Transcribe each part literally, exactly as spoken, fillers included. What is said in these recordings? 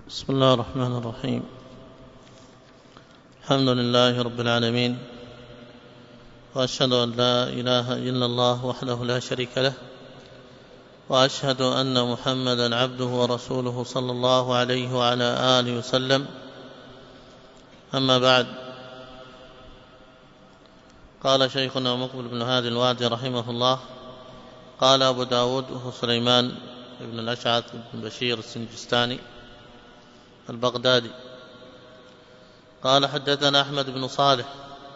بسم الله الرحمن الرحيم. الحمد لله رب العالمين، وأشهد أن لا إله إلا الله وحده لا شريك له، وأشهد أن محمدا عبده ورسوله صلى الله عليه وعلى آله وسلم. أما بعد، قال شيخنا مقبل بن هادي الوادي رحمه الله: قال أبو داود وهو سليمان بن الأشعث بن بشير السنجستاني البغدادي قال: حدثنا أحمد بن صالح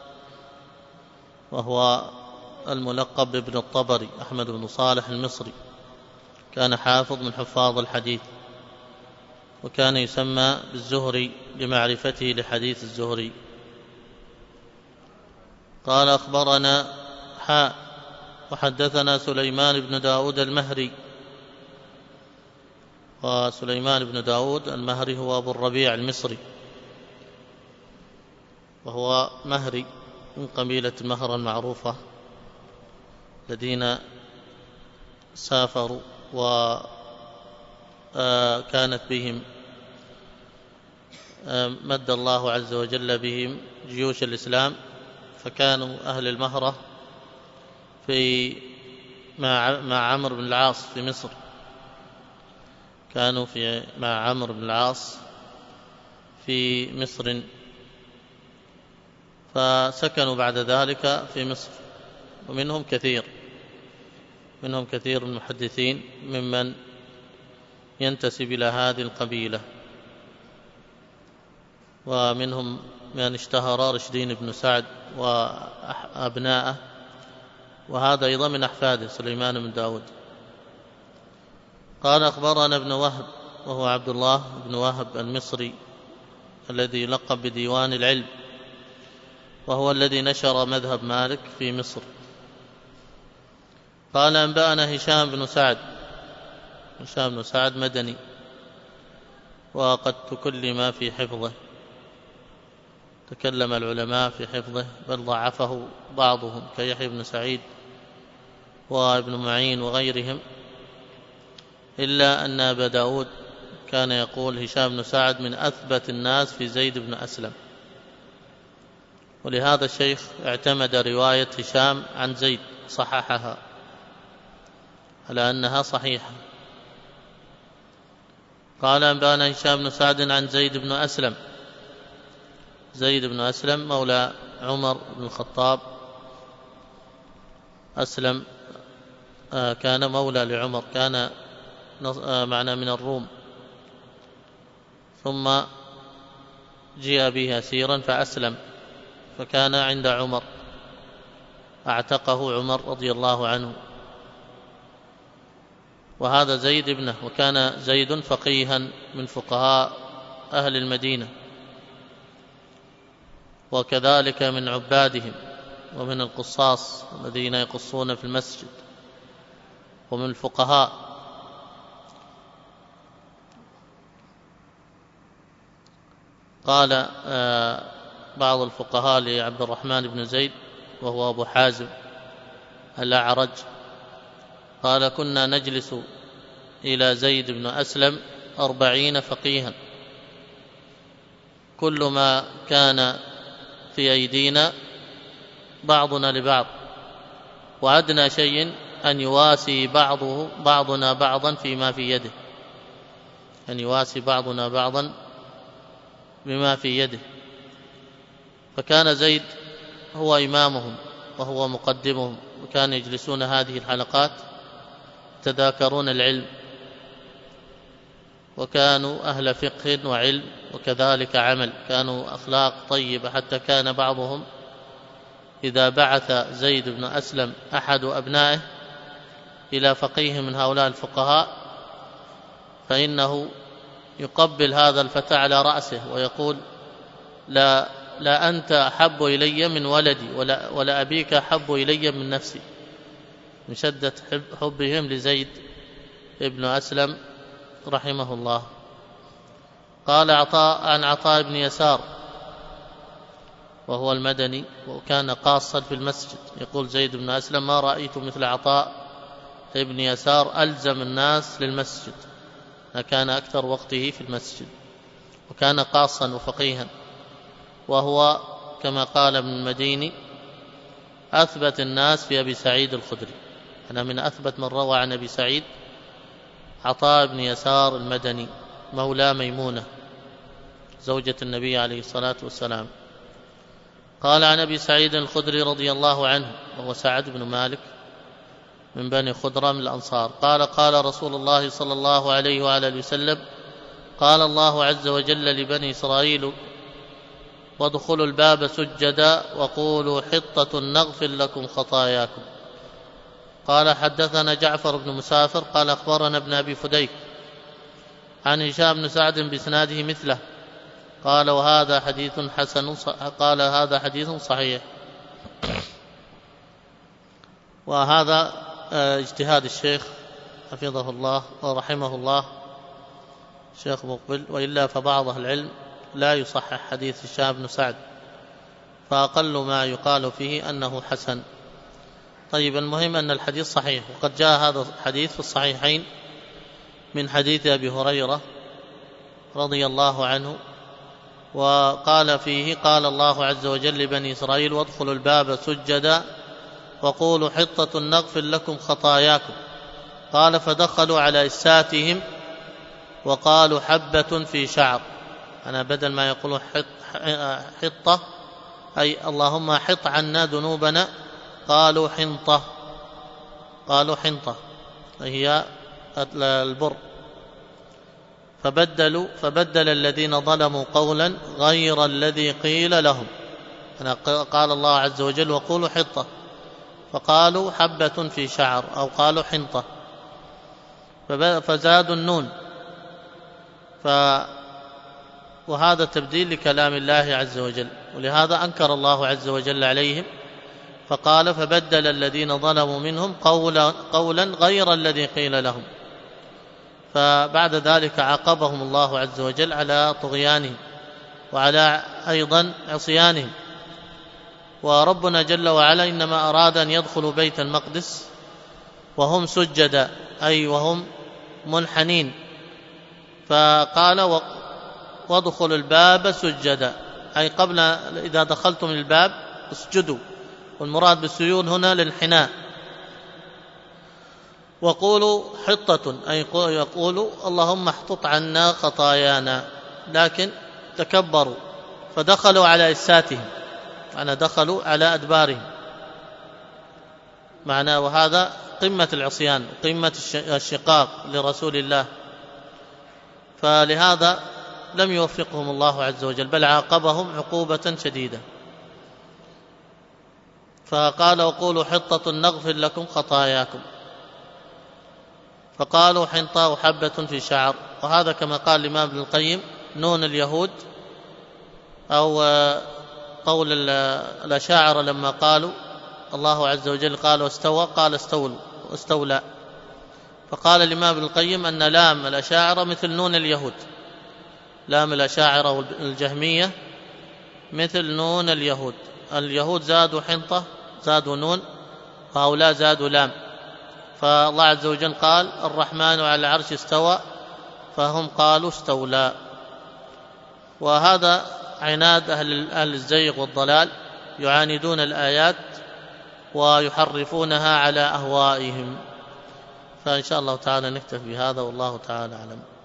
وهو الملقب بابن الطبري، أحمد بن صالح المصري، كان حافظ من حفاظ الحديث، وكان يسمى بالزهري لمعرفته لحديث الزهري. قال: أخبرنا حاء وحدثنا سليمان بن داود المهري. وسليمان بن داود المهري هو أبو الربيع المصري، وهو مهري من قبيلة مهر المعروفة الذين سافروا وكانت بهم مد الله عز وجل بهم جيوش الإسلام، فكانوا أهل المهرة في مع عمرو بن العاص في مصر، كانوا في مع عمرو بن العاص في مصر، فسكنوا بعد ذلك في مصر. ومنهم كثير منهم كثير من المحدثين ممن ينتسب إلى هذه القبيلة، ومنهم من اشتهر رشدين بن سعد وأبناءه، وهذا أيضا من أحفاده سليمان بن داود. قال: أخبرنا ابن وهب وهو عبد الله بن وهب المصري الذي لقب بديوان العلم، وهو الذي نشر مذهب مالك في مصر. قال: أنبأنا هشام بن سعد. هشام بن سعد مدني، وقد تكلم في حفظه، تكلم العلماء في حفظه، بل ضعفه بعضهم كيحيى بن سعيد وابن معين وغيرهم، إلا أن أبا داود كان يقول هشام بن سعد من أثبت الناس في زيد بن أسلم، ولهذا الشيخ اعتمد رواية هشام عن زيد، صححها على أنها صحيحة. قال: أنبأنا هشام بن سعد عن زيد بن أسلم. زيد بن أسلم مولى عمر بن الخطاب، أسلم كان مولى لعمر، كان معنا من الروم، ثم جاء به أسيرا فأسلم، فكان عند عمر، أعتقه عمر رضي الله عنه. وهذا زيد ابنه، وكان زيد فقيها من فقهاء أهل المدينة، وكذلك من عبادهم ومن القصاص الذين يقصون في المسجد، ومن الفقهاء. قال بعض الفقهاء لعبد الرحمن بن زيد وهو أبو حازم الأعرج، قال: كنا نجلس إلى زيد بن أسلم أربعين فقيها، كل ما كان في أيدينا بعضنا لبعض، وأدنى شيء أن يواسي بعضه بعضنا بعضا فيما في يده، أن يواسي بعضنا بعضا بما في يده. فكان زيد هو إمامهم وهو مقدمهم، وكانوا يجلسون هذه الحلقات يتذاكرون العلم، وكانوا أهل فقه وعلم وكذلك عمل، كانوا أخلاق طيبة، حتى كان بعضهم إذا بعث زيد بن أسلم أحد أبنائه إلى فقيه من هؤلاء الفقهاء فإنه يقبل هذا الفتى على رأسه ويقول: لا, لا أنت أحب إلي من ولدي، ولا, ولا أبيك أحب إلي من نفسي، من شدة حب حبهم لزيد ابن أسلم رحمه الله. قال: عطاء عن عطاء بن يسار وهو المدني، وكان قاصا في المسجد، يقول زيد بن أسلم: ما رأيت مثل عطاء ابن يسار ألزم الناس للمسجد، كان أكثر وقته في المسجد. وكان قاصا وفقيها، وهو كما قال ابن المديني أثبت الناس في أبي سعيد الخدري. أنا من أثبت من روى عن أبي سعيد عطاء بن يسار المدني مولى ميمونة زوجة النبي عليه الصلاة والسلام، قال عن أبي سعيد الخدري رضي الله عنه، وهو سعد بن مالك من بني خضرة من الأنصار، قال قال رسول الله صلى الله عليه وآله وسلم: قال الله عز وجل لبني إسرائيل: وادخلوا الباب سجدا وقولوا حطة نغفر لكم خطاياكم. قال حدثنا جعفر بن مسافر قال أخبرنا ابن أبي فديك عن هشام بن سعد بإسناده مثله، قال وهذا حديث حسن، قال هذا حديث صحيح. وهذا اجتهاد الشيخ حفظه الله ورحمه الله الشيخ مقبل، وإلا فبعض أهل العلم لا يصحح حديث هشام بن سعد، فأقل ما يقال فيه أنه حسن. طيب، المهم أن الحديث صحيح، وقد جاء هذا الحديث في الصحيحين من حديث أبي هريرة رضي الله عنه، وقال فيه: قال الله عز وجل لبني إسرائيل: وادخلوا الباب سجدا وقولوا حطة نغفر لكم خطاياكم. قال فدخلوا على إساتهم وقالوا حبة في شعر. أنا بدل ما يقولوا حطة أي اللهم حط عنا ذنوبنا، قالوا حنطة، قالوا حنطة هي البر. فبدلوا فبدل الذين ظلموا قولا غير الذي قيل لهم. أنا قال الله عز وجل: وقولوا حطة، فقالوا حبة في شعر أو قالوا حنطة، فزادوا النون. ف وهذا تبديل لكلام الله عز وجل، ولهذا أنكر الله عز وجل عليهم فقال: فبدل الذين ظلموا منهم قولا, قولا غير الذي قيل لهم. فبعد ذلك عاقبهم الله عز وجل على طغيانهم وعلى أيضا عصيانهم. وربنا جل وعلا إنما أراد أن يدخلوا بيت المقدس وهم سجدا، أي وهم منحنين، فقال: وادخلوا الباب سجدا، أي قبل إذا دخلتم الباب اسجدوا، والمراد بالسجود هنا للانحناء. وقولوا حطة، أي يقولوا اللهم احطط عنا خطايانا، لكن تكبروا فدخلوا على إساتهم، أنا دخلوا على أدبارهم معناه، وهذا قمة العصيان وقمة الشقاق لرسول الله، فلهذا لم يوفقهم الله عز وجل، بل عاقبهم عقوبة شديدة. فقال: وقولوا حطة نغفر لكم خطاياكم، فقالوا حنطة وحبة في شعر. وهذا كما قال الإمام ابن القيم نون اليهود، أو قول الأشاعرة لما قالوا الله عز وجل قال واستوى، قال استولوا واستولى. فقال الإمام ابن القيم أن لام الأشاعرة مثل نون اليهود، لام الأشاعرة والجهمية مثل نون اليهود. اليهود زادوا حنطة، زادوا نون، وهؤلاء زادوا لام. فالله عز وجل قال: الرحمن على العرش استوى، فهم قالوا استولى. وهذا عناد أهل الزيغ والضلال، يعاندون الآيات ويحرفونها على أهوائهم. فإن شاء الله تعالى نكتفي بهذا، والله تعالى أعلم.